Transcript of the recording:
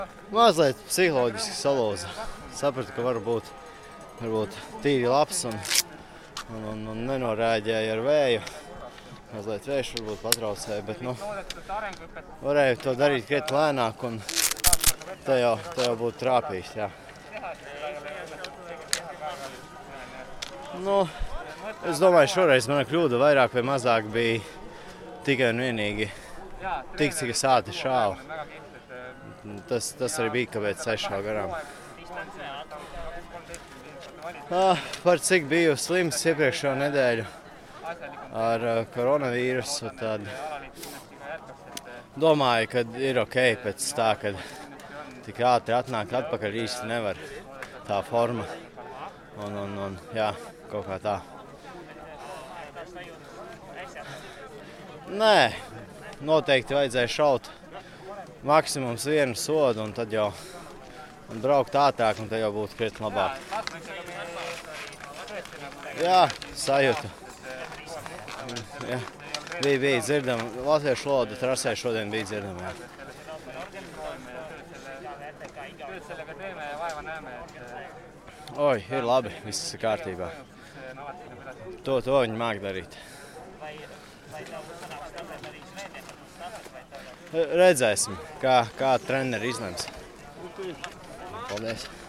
Mazliet psiholoģiski salūza. Sapratu, ka varbūt tīri labs un nenorēģēja ar vēju. Mazliet vējš varbūt patraucēja, bet varēja to darīt krietni lēnāk un te jau būtu trāpījis. Jā. Es domāju, šoreiz mana kļūda vairāk vai mazāk bija tikai un vienīgi tik, cik es ātri šāvu. Tas arī bija, kāpēc es šāvu garām. Par cik biju slims iepriekšējo nedēļu ar koronavīrusu, tad domāju, ka ir ok pēc tā, kad tik ātri atnāk atpakaļ īsti nevar tā forma. Un jā, kaut kā tā. Nē, noteikti vajadzēja šaut maksimums vienu sodu un tad jau braukt ātrāk un tad jau būtu krietni labāk. Jā, sajūta. Jā. Bija dzirdama. Latviešu valoda trasē šodien bija dzirdama. Jā. Oi, ir labi, viss ir kārtībā. To viņi māk darīt. Redzēsim, kā treneri izlems. Paldies.